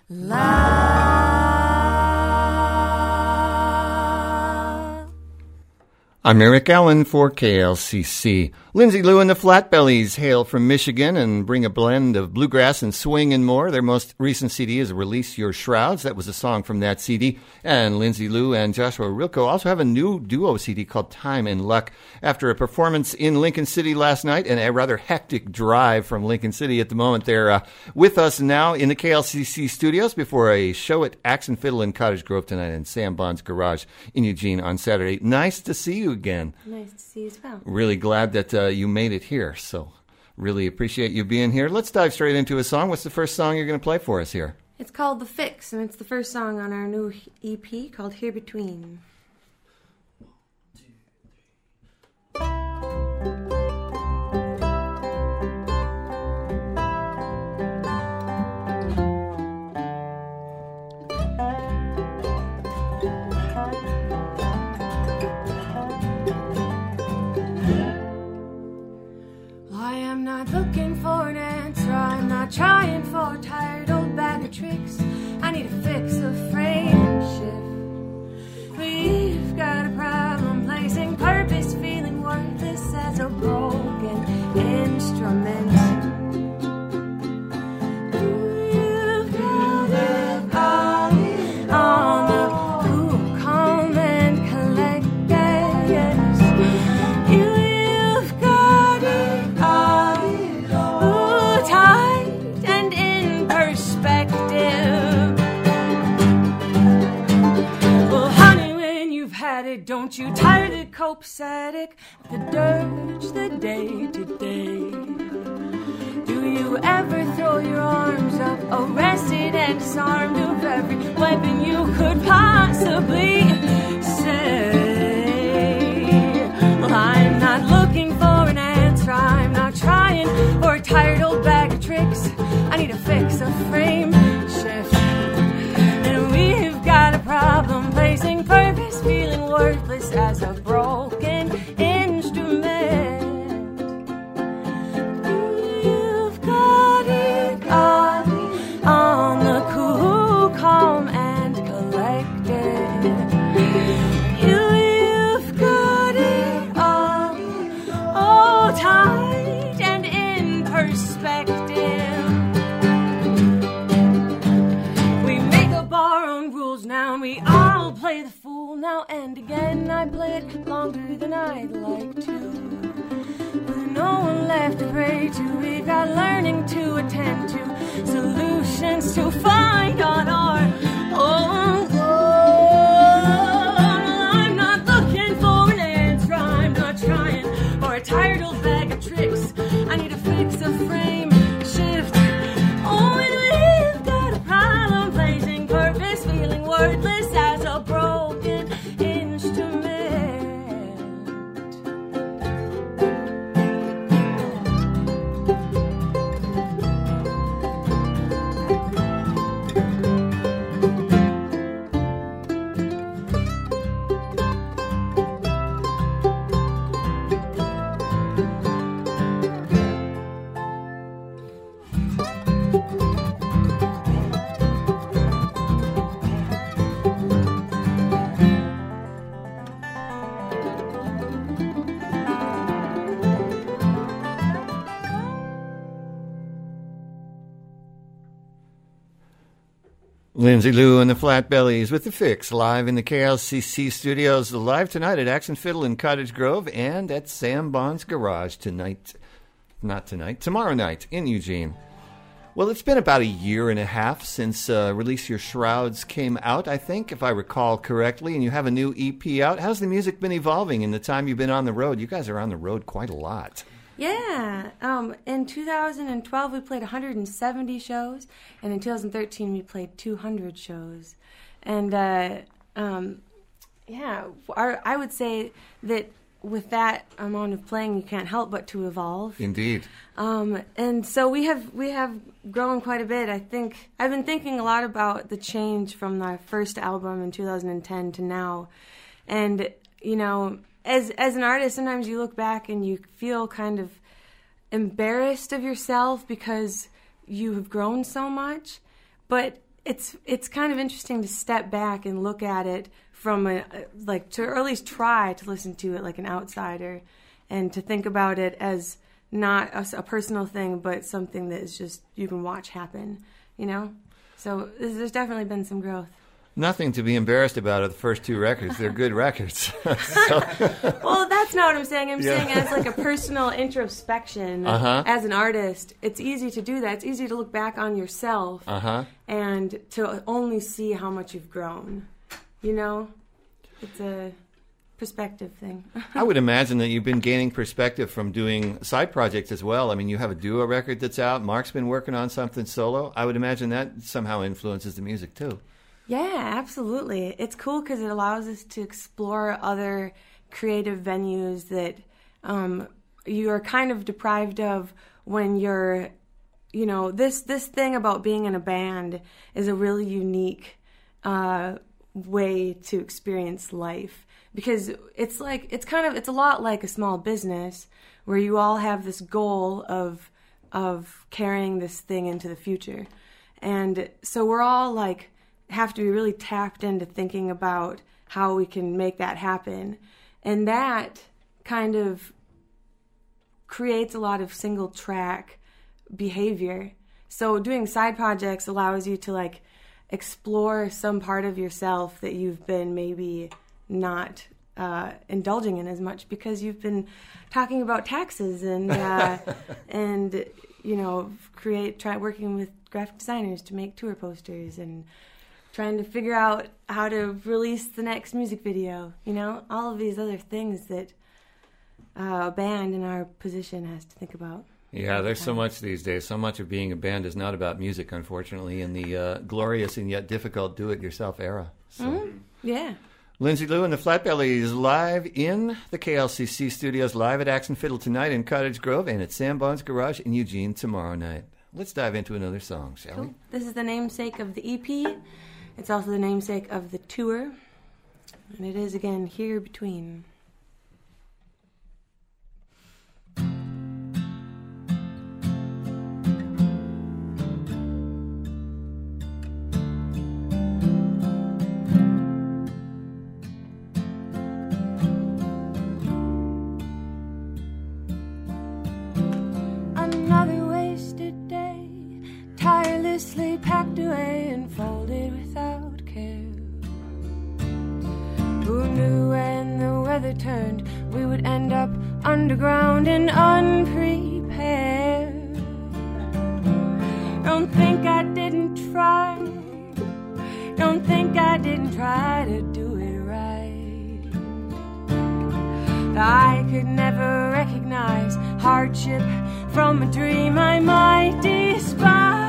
I'm Eric Allen for KLCC. Lindsay Lou and the Flatbellies hail from Michigan and bring a blend of bluegrass and swing and more. Their most recent CD is Release Your Shrouds. That was a song from that CD. And Lindsay Lou and Joshua Rilko also have a new duo CD called Time and Luck. After a performance in Lincoln City last night and a rather hectic drive from Lincoln City at the moment, they're with us now in the KLCC studios before a show at Axe and Fiddle in Cottage Grove tonight and Sam Bond's Garage in Eugene on Saturday. Nice to see you again. Nice to see you as well. Really glad that you made it here, so really appreciate you being here. Let's dive straight into a song. What's the first song you're going to play for us here? It's called The Fix, and it's the first song on our new EP called Here Between. Looking for an answer, I'm not trying for a tired old bag of tricks. I need a fix, a frame shift. We've got a problem placing purpose, feeling worthless as a broken instrument. You've got it all on the cool, calm and collected. Yes, you've got it all tight and in perspective. Well, honey, when you've had it, don't you tire the copacetic, the dirge, the day to day? Do you ever throw your arms up, arrested and disarmed of every weapon you could possibly say? Well, I'm not looking for an answer, I'm not trying for a tired old bag of tricks. I need a fix, a frame shift. And we've got a problem placing purpose, feeling worthless as a broken instrument. You've got it all on the cool, calm and collected. You've got it all, oh, tight and in perspective. We make up our own rules now, and we all play the fool now and again. I play it longer than I'd like to, with no one left to pray to. We've got learning to attend to, solutions to find on our own. I'm not looking for an answer, I'm not trying for a tired old bag of tricks. I need a fix, a frame shift. Oh, and we've got a problem placing purpose, feeling worthless as a broken instrument. Lindsay Lou and the Flatbellies with The Fix, live in the KLCC studios, live tonight at Axe and Fiddle in Cottage Grove and at Sam Bond's Garage tomorrow night in Eugene. Well, it's been about a year and a half since Release Your Shrouds came out, I think, if I recall correctly, and you have a new EP out. How's the music been evolving in the time you've been on the road? You guys are on the road quite a lot. Yeah. In 2012, we played 170 shows, and in 2013, we played 200 shows. And, I would say that with that amount of playing, you can't help but to evolve. Indeed. And so we have grown quite a bit. I think I've been thinking a lot about the change from our first album in 2010 to now. And, you know, as an artist, sometimes you look back and you feel kind of embarrassed of yourself because you have grown so much. But it's kind of interesting to step back and look at it from or at least try to listen to it like an outsider, and to think about it as not a personal thing, but something that is just you can watch happen, you know? So there's definitely been some growth. Nothing to be embarrassed about of the first 2 records. They're good records. Well, that's not what I'm saying. I'm saying as like a personal introspection as an artist, it's easy to do that. It's easy to look back on yourself and to only see how much you've grown, you know? It's a perspective thing. I would imagine that you've been gaining perspective from doing side projects as well. I mean, you have a duo record that's out. Mark's been working on something solo. I would imagine that somehow influences the music too. Yeah, absolutely. It's cool because it allows us to explore other creative venues that you are kind of deprived of when you're, you know, this thing about being in a band is a really unique way to experience life, because it's a lot like a small business where you all have this goal of carrying this thing into the future. And so we're all like have to be really tapped into thinking about how we can make that happen. And that kind of creates a lot of single track behavior. So doing side projects allows you to like explore some part of yourself that you've been maybe not indulging in as much because you've been talking about taxes and and you know working with graphic designers to make tour posters and trying to figure out how to release the next music video, you know, all of these other things that a band in our position has to think about. Yeah, there's so much these days. So much of being a band is not about music, unfortunately, in the glorious and yet difficult do-it-yourself era. So. Yeah. Lindsay Lou and the Flatbellies live in the KLCC studios, live at Axe and Fiddle tonight in Cottage Grove and at Sam Bond's Garage in Eugene tomorrow night. Let's dive into another song, shall we? This is the namesake of the EP. It's also the namesake of the tour. And it is, again, Here Between. Another wasted day, tirelessly packed away and folded without care. Who knew when the weather turned we would end up underground and unprepared? Don't think I didn't try. Don't think I didn't try to do it right. I could never recognize hardship from a dream I might despise.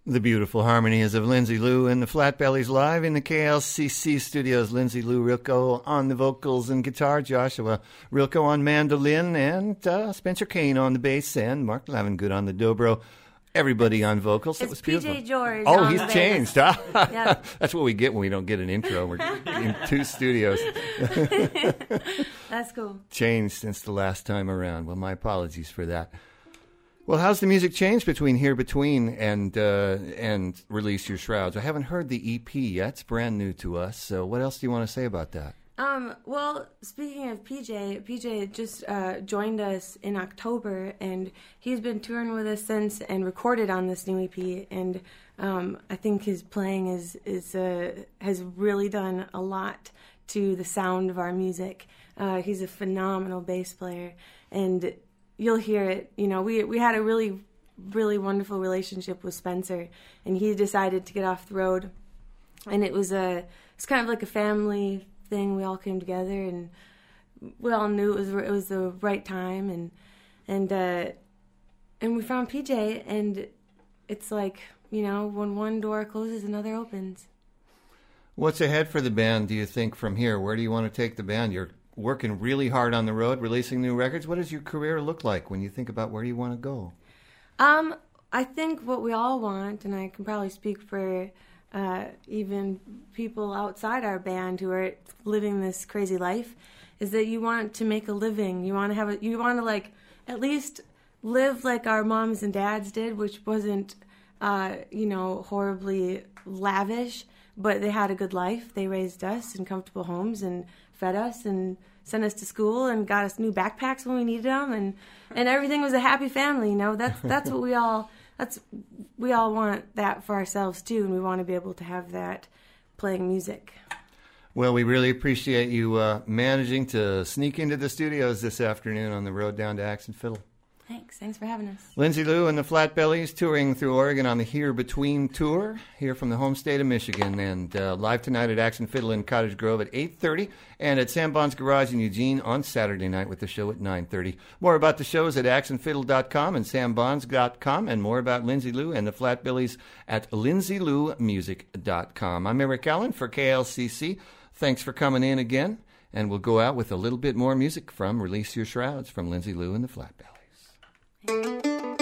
The beautiful harmonies of Lindsay Lou and the Flatbellies live in the KLCC studios. Lindsay Lou Rilko on the vocals and guitar, Joshua Rilko on mandolin, and Spencer Kane on the bass, and Mark Lavengood on the dobro. Everybody on vocals. It was beautiful. PJ George. Oh, he's changed. Huh? Yep. That's what we get when we don't get an intro. We're in two studios. That's cool. Changed since the last time around. Well, my apologies for that. Well, how's the music changed between Here Between and Release Your Shrouds? I haven't heard the EP yet. It's brand new to us. So what else do you want to say about that? Well, speaking of PJ just joined us in October, and he's been touring with us since and recorded on this new EP. And I think his playing has really done a lot to the sound of our music. He's a phenomenal bass player, and you'll hear it. You know, we had a really, really wonderful relationship with Spencer, and he decided to get off the road, and it's kind of like a family thing. We all came together, and we all knew it was the right time, and we found PJ, and it's like, you know, when one door closes, another opens. What's ahead for the band, do you think, from here? Where do you want to take the band? You're working really hard on the road, releasing new records. What does your career look like when you think about where you want to go? I think what we all want, and I can probably speak for even people outside our band who are living this crazy life, is that you want to make a living. You want to like at least live like our moms and dads did, which wasn't horribly lavish, but they had a good life. They raised us in comfortable homes and fed us and sent us to school and got us new backpacks when we needed them, and everything was a happy family. You know, that's what we all want that for ourselves too, and we want to be able to have that playing music. Well, we really appreciate you managing to sneak into the studios this afternoon on the road down to Axe and Fiddle. Thanks for having us. Lindsay Lou and the Flatbellies touring through Oregon on the Here Between tour, here from the home state of Michigan, and live tonight at Axe and Fiddle in Cottage Grove at 8:30, and at Sam Bond's Garage in Eugene on Saturday night with the show at 9:30. More about the shows at axeandfiddle.com and sambonds.com, and more about Lindsay Lou and the Flatbellies at lindsayloumusic.com. I'm Eric Allen for KLCC. Thanks for coming in again, and we'll go out with a little bit more music from Release Your Shrouds from Lindsay Lou and the Flatbellies.